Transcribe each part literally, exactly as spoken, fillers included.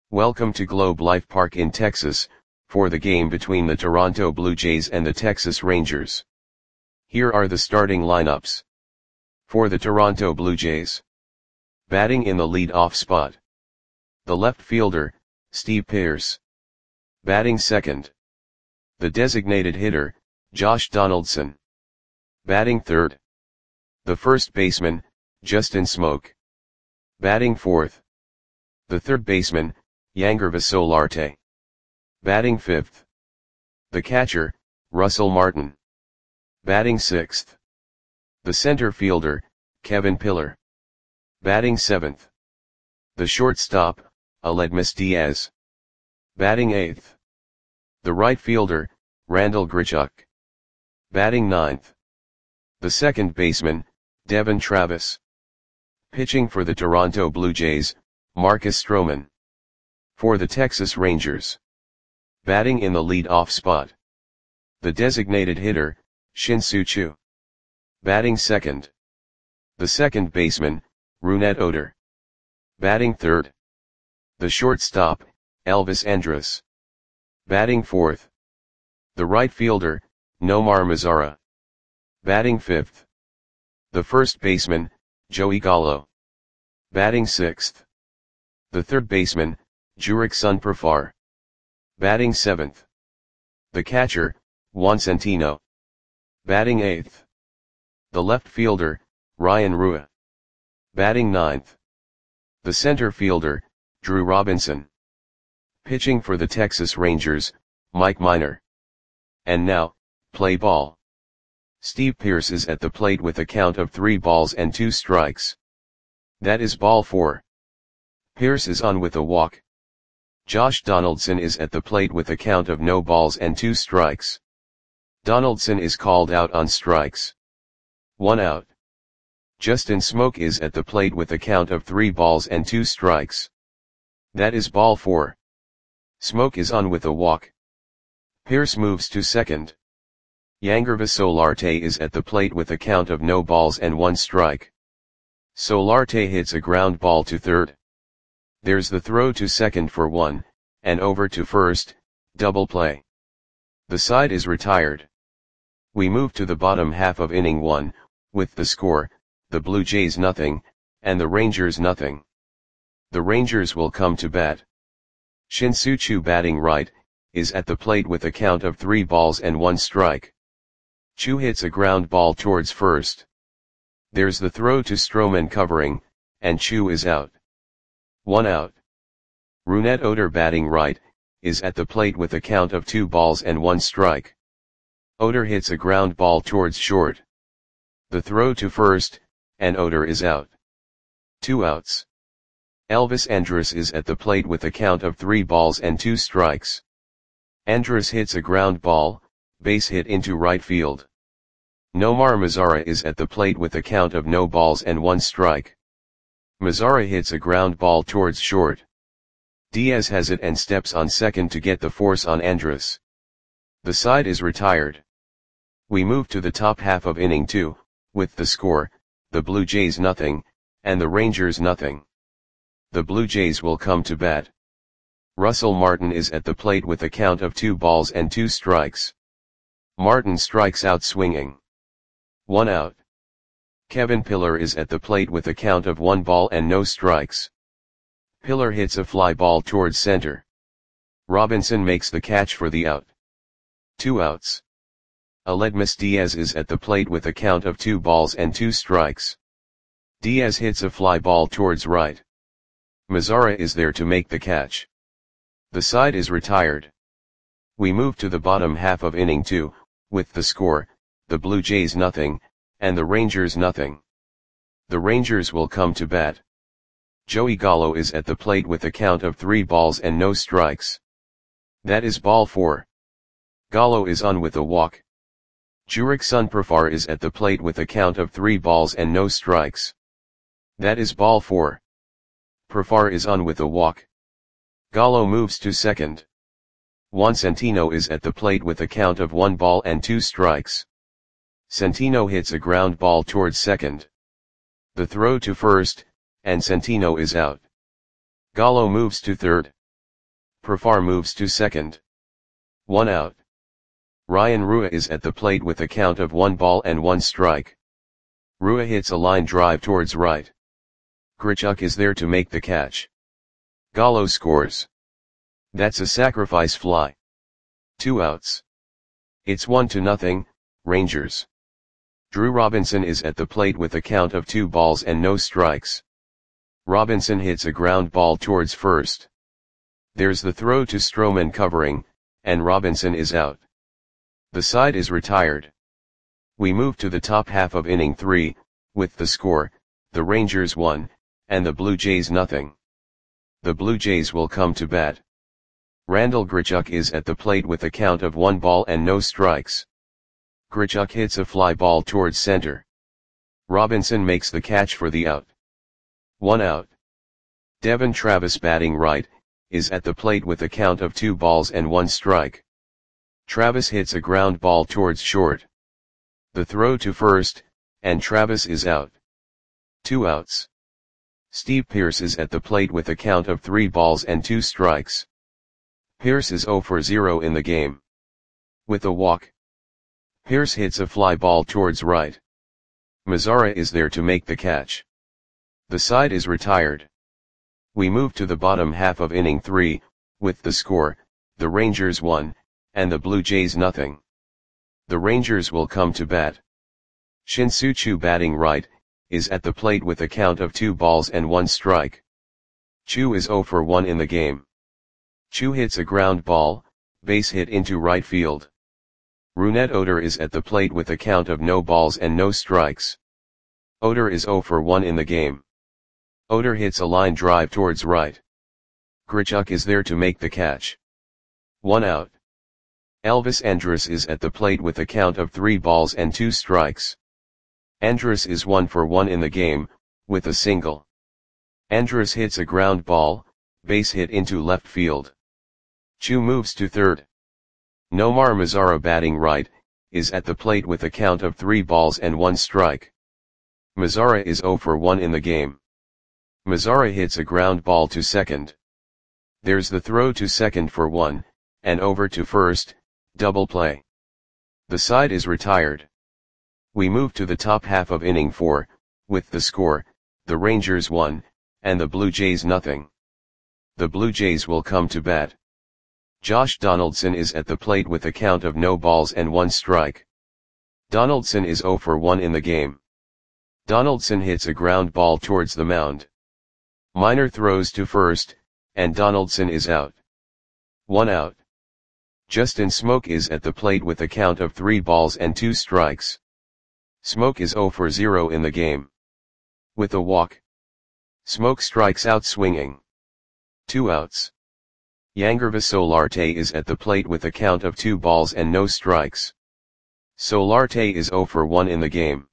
Welcome to Globe Life Park in Texas, for the game between the Toronto Blue Jays and the Texas Rangers. Here are the starting lineups. For the Toronto Blue Jays. Batting in the lead-off spot. The left fielder, Steve Pearce. Batting second. The designated hitter, Josh Donaldson. Batting third. The first baseman, Justin Smoak. Batting fourth. The third baseman, Yangervis Solarte. Batting fifth. The catcher, Russell Martin. Batting sixth. The center fielder, Kevin Pillar. Batting seventh. The shortstop, Aledmys Diaz. Batting eighth. The right fielder, Randal Grichuk. Batting ninth. The second baseman, Devon Travis. Pitching for the Toronto Blue Jays, Marcus Stroman. For the Texas Rangers. Batting in the lead-off spot. The designated hitter, Shin-Soo Choo. Batting second. The second baseman, Rougned Odor. Batting third. The shortstop, Elvis Andrus. Batting fourth. The right fielder, Nomar Mazara. Batting fifth. The first baseman, Joey Gallo. Batting sixth. The third baseman, Jurickson Profar. Batting seventh. The catcher, Juan Centeno. Batting eighth. The left fielder, Ryan Rua. Batting ninth. The center fielder, Drew Robinson. Pitching for the Texas Rangers, Mike Minor. And now, play ball. Steve Pearce is at the plate with a count of three balls and two strikes. That is ball four. Pearce is on with a walk. Josh Donaldson is at the plate with a count of no balls and two strikes. Donaldson is called out on strikes. One out. Justin Smoak is at the plate with a count of three balls and two strikes. That is ball four. Smoak is on with a walk. Pearce moves to second. Yangervis Solarte is at the plate with a count of no balls and one strike. Solarte hits a ground ball to third. There's the throw to second for one, and over to first, double play. The side is retired. We move to the bottom half of inning one, with the score, the Blue Jays nothing, and the Rangers nothing. The Rangers will come to bat. Shin-Soo Choo batting right, is at the plate with a count of three balls and one strike. Choo hits a ground ball towards first. There's the throw to Stroman covering, and Choo is out. One out. Rougned Odor batting right, is at the plate with a count of two balls and one strike. Odor hits a ground ball towards short. The throw to first, and Odor is out. Two outs. Elvis Andrus is at the plate with a count of three balls and two strikes. Andrus hits a ground ball, base hit into right field. Nomar Mazara is at the plate with a count of no balls and one strike. Mazara hits a ground ball towards short. Diaz has it and steps on second to get the force on Andrus. The side is retired. We move to the top half of inning two, with the score, the Blue Jays nothing, and the Rangers nothing. The Blue Jays will come to bat. Russell Martin is at the plate with a count of two balls and two strikes. Martin strikes out swinging. One out. Kevin Pillar is at the plate with a count of one ball and no strikes. Pillar hits a fly ball towards center. Robinson makes the catch for the out. Two outs. Aledmys Diaz is at the plate with a count of two balls and two strikes. Diaz hits a fly ball towards right. Mazara is there to make the catch. The side is retired. We move to the bottom half of inning two, with the score, the Blue Jays nothing, and the Rangers nothing. The Rangers will come to bat. Joey Gallo is at the plate with a count of three balls and no strikes. That is ball four. Gallo is on with a walk. Jurickson Profar is at the plate with a count of three balls and no strikes. That is ball four. Profar is on with a walk. Gallo moves to second. Juan Centeno is at the plate with a count of one ball and two strikes. Centeno hits a ground ball towards second. The throw to first, and Centeno is out. Gallo moves to third. Profar moves to second. One out. Ryan Rua is at the plate with a count of one ball and one strike. Rua hits a line drive towards right. Grichuk is there to make the catch. Gallo scores. That's a sacrifice fly. Two outs. It's one to nothing, Rangers. Drew Robinson is at the plate with a count of two balls and no strikes. Robinson hits a ground ball towards first. There's the throw to Stroman covering, and Robinson is out. The side is retired. We move to the top half of inning three, with the score, the Rangers one, and the Blue Jays nothing. The Blue Jays will come to bat. Randal Grichuk is at the plate with a count of one ball and no strikes. Grichuk hits a fly ball towards center. Robinson makes the catch for the out. One out. Devon Travis, batting right, is at the plate with a count of two balls and one strike. Travis hits a ground ball towards short. The throw to first, and Travis is out. Two outs. Steve Pearce is at the plate with a count of three balls and two strikes. Pearce is zero for zero in the game. With a walk. Pearce hits a fly ball towards right. Mazara is there to make the catch. The side is retired. We move to the bottom half of inning three, with the score, the Rangers one, and the Blue Jays nothing. The Rangers will come to bat. Shin-Soo Choo, batting right, is at the plate with a count of two balls and one strike. Choo is zero for one in the game. Choo hits a ground ball, base hit into right field. Rougned Odor is at the plate with a count of no balls and no strikes. Odor is zero for one in the game. Odor hits a line drive towards right. Grichuk is there to make the catch. One out. Elvis Andrus is at the plate with a count of three balls and two strikes. Andrus is one for one in the game, with a single. Andrus hits a ground ball, base hit into left field. Choo moves to third. Nomar Mazara, batting right, is at the plate with a count of three balls and one strike. Mazara is zero for one in the game. Mazara hits a ground ball to second. There's the throw to second for one, and over to first, double play. The side is retired. We move to the top half of inning four, with the score, the Rangers one, and the Blue Jays nothing. The Blue Jays will come to bat. Josh Donaldson is at the plate with a count of no balls and one strike. Donaldson is zero for one in the game. Donaldson hits a ground ball towards the mound. Minor throws to first, and Donaldson is out. One out. Justin Smoke is at the plate with a count of three balls and two strikes. Smoke is zero for zero in the game. With a walk. Smoke strikes out swinging. Two outs. Yangervis Solarte is at the plate with a count of two balls and no strikes. Solarte is zero for one in the game.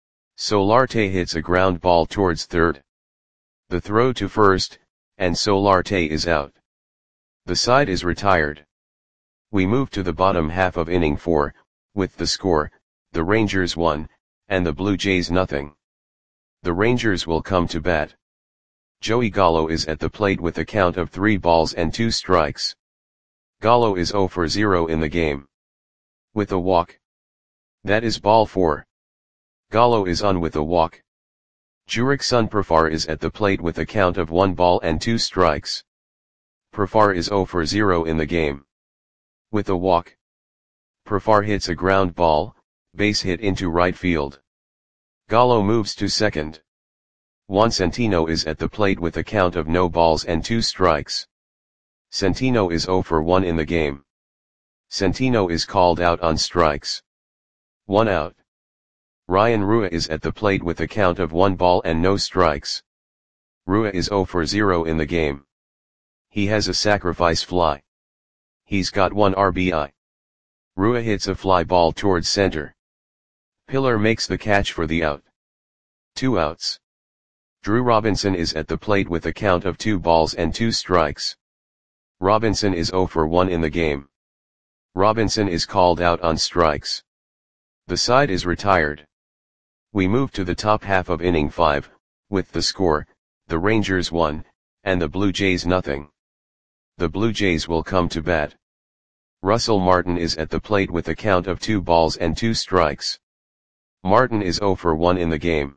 Solarte hits a ground ball towards third. The throw to first, and Solarte is out. The side is retired. We move to the bottom half of inning four, with the score, the Rangers one, and the Blue Jays nothing. The Rangers will come to bat. Joey Gallo is at the plate with a count of three balls and two strikes. Gallo is zero for zero in the game. With a walk. That is ball four. Gallo is on with a walk. Jurickson Profar is at the plate with a count of one ball and two strikes. Profar is zero for zero in the game. With a walk. Profar hits a ground ball, base hit into right field. Gallo moves to second. Juan Centino is at the plate with a count of no balls and two strikes. Centino is zero for one in the game. Centino is called out on strikes. One out. Ryan Rua is at the plate with a count of one ball and no strikes. Rua is zero for zero in the game. He has a sacrifice fly. He's got one R B I. Rua hits a fly ball towards center. Pillar makes the catch for the out. Two outs. Drew Robinson is at the plate with a count of two balls and two strikes. Robinson is zero for one in the game. Robinson is called out on strikes. The side is retired. We move to the top half of inning five, with the score, the Rangers one, and the Blue Jays nothing. The Blue Jays will come to bat. Russell Martin is at the plate with a count of two balls and two strikes. Martin is zero for one in the game.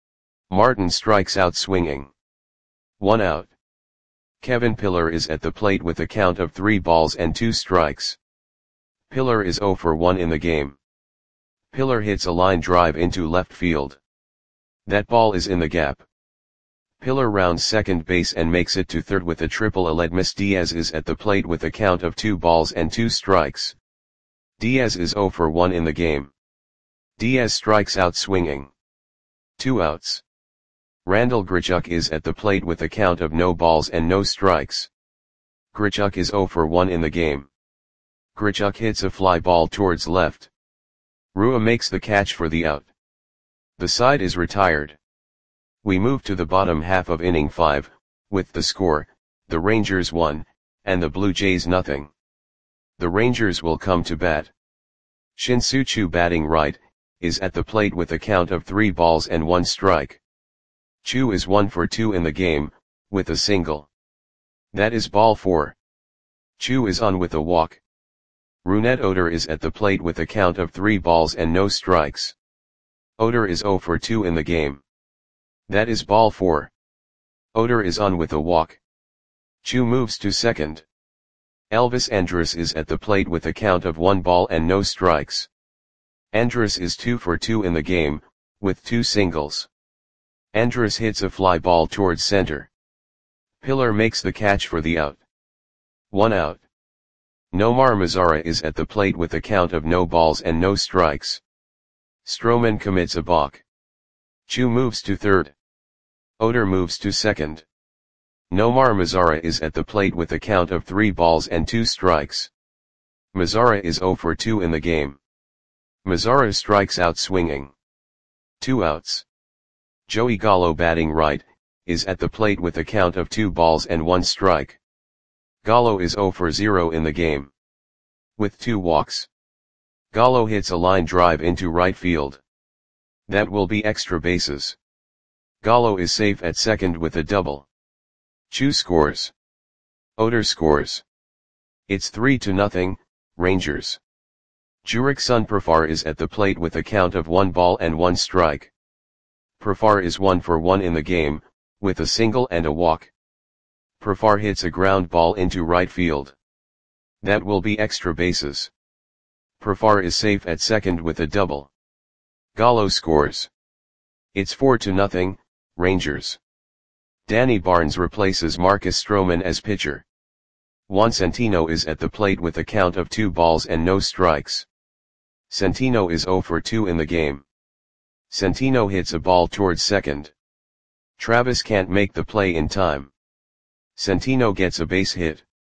Martin strikes out swinging. One out. Kevin Pillar is at the plate with a count of three balls and two strikes. Pillar is zero for one in the game. Pillar hits a line drive into left field. That ball is in the gap. Pillar rounds second base and makes it to third with a triple. Aledmys Diaz is at the plate with a count of two balls and two strikes. Diaz is zero for one in the game. Diaz strikes out swinging. Two outs. Randal Grichuk is at the plate with a count of no balls and no strikes. Grichuk is zero for one in the game. Grichuk hits a fly ball towards left. Rua makes the catch for the out. The side is retired. We move to the bottom half of inning five, with the score, the Rangers one, and the Blue Jays nothing. The Rangers will come to bat. Shin-Soo Choo, batting right, is at the plate with a count of three balls and one strike. Choo is one for two in the game, with a single. That is ball four. Choo is on with a walk. Rougned Odor is at the plate with a count of three balls and no strikes. Odor is zero for two in the game. That is ball four. Odor is on with a walk. Choo moves to second. Elvis Andrus is at the plate with a count of one ball and no strikes. Andrus is two for two in the game, with two singles. Andrus hits a fly ball towards center. Pillar makes the catch for the out. One out. Nomar Mazara is at the plate with a count of no balls and no strikes. Stroman commits a balk. Choo moves to third. Odor moves to second. Nomar Mazara is at the plate with a count of three balls and two strikes. Mazara is zero for two in the game. Mazara strikes out swinging. Two outs. Joey Gallo, batting right, is at the plate with a count of two balls and one strike. Gallo is zero for zero in the game. With two walks. Gallo hits a line drive into right field. That will be extra bases. Gallo is safe at second with a double. Choo scores. Odor scores. It's three to nothing, Rangers. Jurickson Profar is at the plate with a count of one ball and one strike. Profar is one for one in the game, with a single and a walk. Profar hits a ground ball into right field. That will be extra bases. Profar is safe at second with a double. Gallo scores. It's four to nothing, Rangers. Danny Barnes replaces Marcus Stroman as pitcher. Juan Centino is at the plate with a count of two balls and no strikes. Centino is zero for two in the game. Centino hits a ball towards second. Travis can't make the play in time. Centino gets a base hit.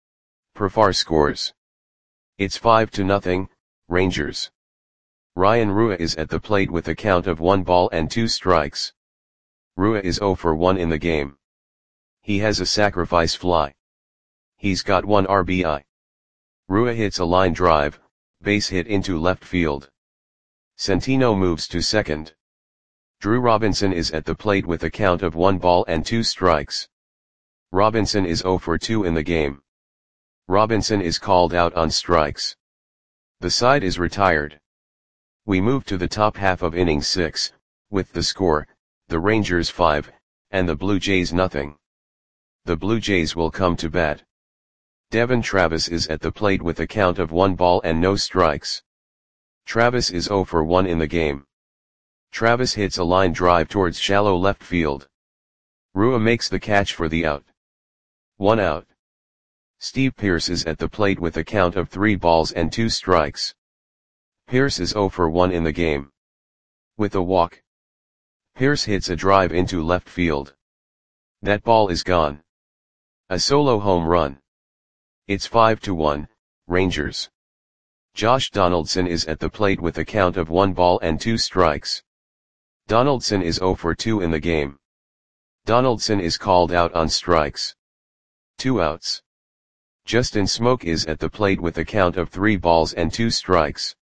Profar scores. It's five to nothing, Rangers. Ryan Rua is at the plate with a count of one ball and two strikes. Rua is zero for one in the game. He has a sacrifice fly. He's got one R B I. Rua hits a line drive, base hit into left field. Centino moves to second. Drew Robinson is at the plate with a count of one ball and two strikes. Robinson is zero for two in the game. Robinson is called out on strikes. The side is retired. We move to the top half of inning six, with the score, the Rangers five, and the Blue Jays nothing. The Blue Jays will come to bat. Devon Travis is at the plate with a count of one ball and no strikes. Travis is zero for one in the game. Travis hits a line drive towards shallow left field. Rua makes the catch for the out. One out. Steve Pearce is at the plate with a count of three balls and two strikes. Pearce is zero for one in the game. With a walk. Pearce hits a drive into left field. That ball is gone. A solo home run. It's five to one, Rangers. Josh Donaldson is at the plate with a count of one ball and two strikes. Donaldson is zero for two in the game. Donaldson is called out on strikes. Two outs. Justin Smoak is at the plate with a count of three balls and two strikes.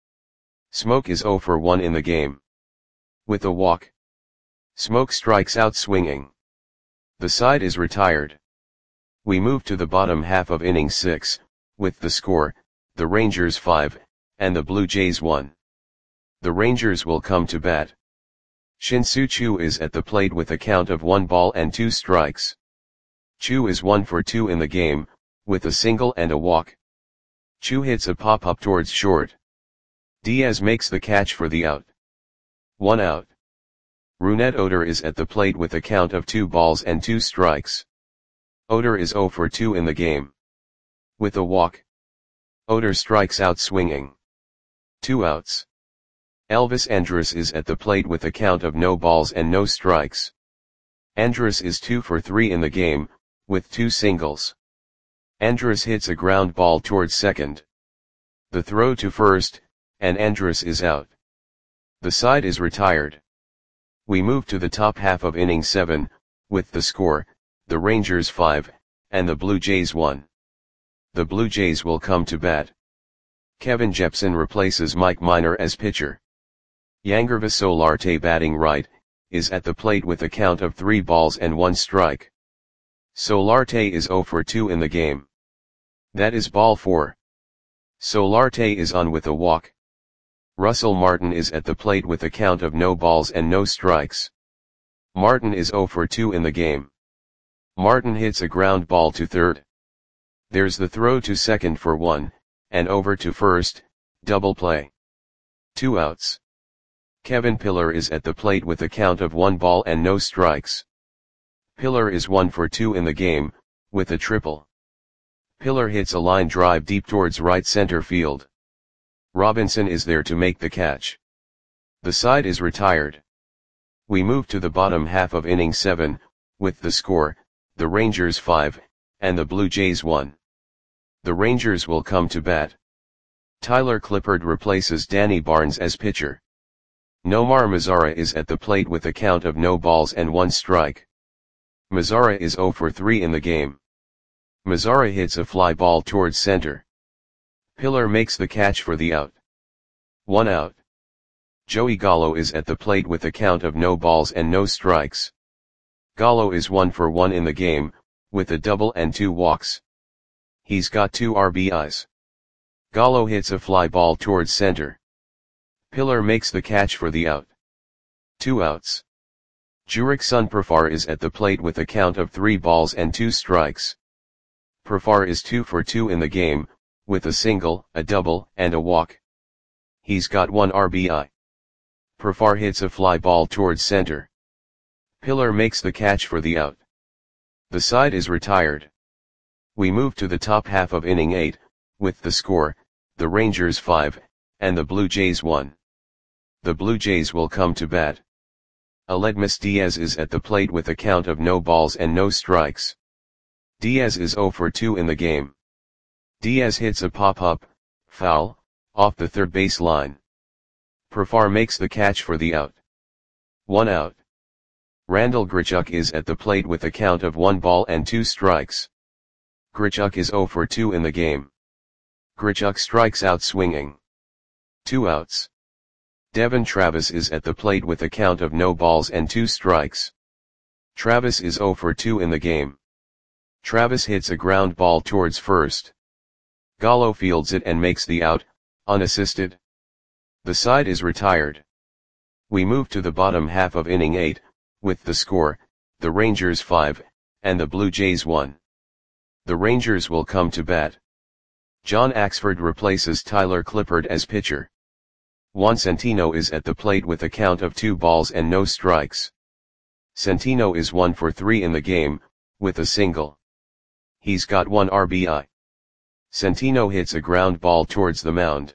Smoak is zero for one in the game. With a walk. Smoak strikes out swinging. The side is retired. We move to the bottom half of inning six, with the score, the Rangers five, and the Blue Jays one. The Rangers will come to bat. Shin-Soo Choo is at the plate with a count of one ball and two strikes. Choo is one for two in the game, with a single and a walk. Choo hits a pop-up towards short. Diaz makes the catch for the out. One out. Rougned Odor is at the plate with a count of two balls and two strikes. Odor is zero for two in the game. With a walk. Odor strikes out swinging. Two outs. Elvis Andrus is at the plate with a count of no balls and no strikes. Andrus is two for three in the game, with two singles. Andrus hits a ground ball towards second. The throw to first, and Andrus is out. The side is retired. We move to the top half of inning seven, with the score, the Rangers five, and the Blue Jays one. The Blue Jays will come to bat. Kevin Jepsen replaces Mike Minor as pitcher. Yangervis Solarte, batting right, is at the plate with a count of three balls and one strike. Solarte is zero for two in the game. That is ball four. Solarte is on with a walk. Russell Martin is at the plate with a count of no balls and no strikes. Martin is zero for two in the game. Martin hits a ground ball to third. There's the throw to second for one, and over to first, double play. Two outs. Kevin Pillar is at the plate with a count of one ball and no strikes. Pillar is one for two in the game, with a triple. Pillar hits a line drive deep towards right center field. Robinson is there to make the catch. The side is retired. We move to the bottom half of inning seven, with the score, the Rangers five, and the Blue Jays one. The Rangers will come to bat. Tyler Clippard replaces Danny Barnes as pitcher. Nomar Mazara is at the plate with a count of no balls and one strike. Mazara is zero for three in the game. Mazara hits a fly ball towards center. Pillar makes the catch for the out. One out. Joey Gallo is at the plate with a count of no balls and no strikes. Gallo is one for one in the game, with a double and two walks. He's got two R B Is. Gallo hits a fly ball towards center. Pillar makes the catch for the out. Two outs. Jurickson Profar is at the plate with a count of three balls and two strikes. Profar is two for two in the game, with a single, a double, and a walk. He's got one R B I. Profar hits a fly ball towards center. Pillar makes the catch for the out. The side is retired. We move to the top half of inning eight, with the score, the Rangers five, and the Blue Jays one. The Blue Jays will come to bat. Aledmys Diaz is at the plate with a count of no balls and no strikes. Diaz is zero for two in the game. Diaz hits a pop-up, foul, off the third base line. Profar makes the catch for the out. One out. Randal Grichuk is at the plate with a count of one ball and two strikes. Grichuk is zero for two in the game. Grichuk strikes out swinging. Two outs. Devon Travis is at the plate with a count of no balls and two strikes. Travis is zero for two in the game. Travis hits a ground ball towards first. Gallo fields it and makes the out, unassisted. The side is retired. We move to the bottom half of inning eight, with the score, the Rangers five, and the Blue Jays one. The Rangers will come to bat. John Axford replaces Tyler Clippard as pitcher. Juan Centino is at the plate with a count of two balls and no strikes. Centino is one for three in the game, with a single. He's got one R B I. Centino hits a ground ball towards the mound.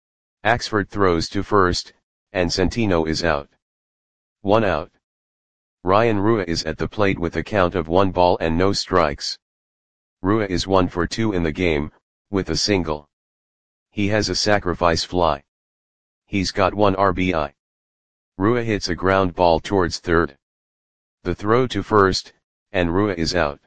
Axford throws to first, and Centino is out. One out. Ryan Rua is at the plate with a count of one ball and no strikes. Rua is one for two in the game, with a single. He has a sacrifice fly. He's got one R B I. Rua hits a ground ball towards third. The throw to first, and Rua is out.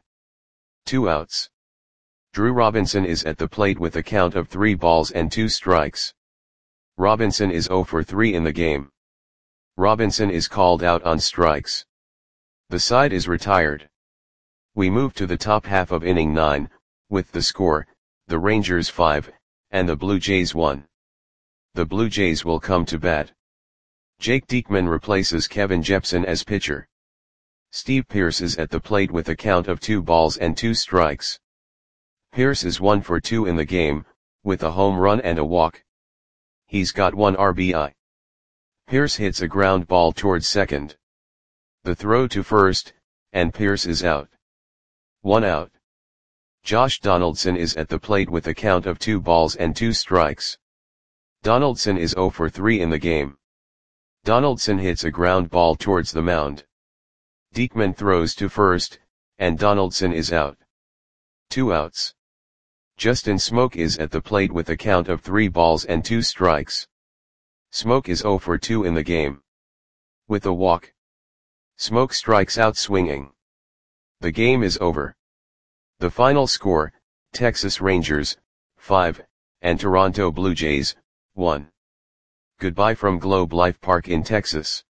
Two outs. Drew Robinson is at the plate with a count of three balls and two strikes. Robinson is zero for three in the game. Robinson is called out on strikes. The side is retired. We move to the top half of inning nine, with the score, the Rangers five, and the Blue Jays one. The Blue Jays will come to bat. Jake Diekman replaces Kevin Jepsen as pitcher. Steve Pearce is at the plate with a count of two balls and two strikes. Pearce is one for two in the game, with a home run and a walk. He's got one R B I. Pearce hits a ground ball towards second. The throw to first, and Pearce is out. One out. Josh Donaldson is at the plate with a count of two balls and two strikes. Donaldson is zero for three in the game. Donaldson hits a ground ball towards the mound. Diekman throws to first, and Donaldson is out. Two outs. Justin Smoak is at the plate with a count of three balls and two strikes. Smoak is zero for two in the game. With a walk. Smoak strikes out swinging. The game is over. The final score, Texas Rangers, five, and Toronto Blue Jays, one. Goodbye from Globe Life Park in Texas.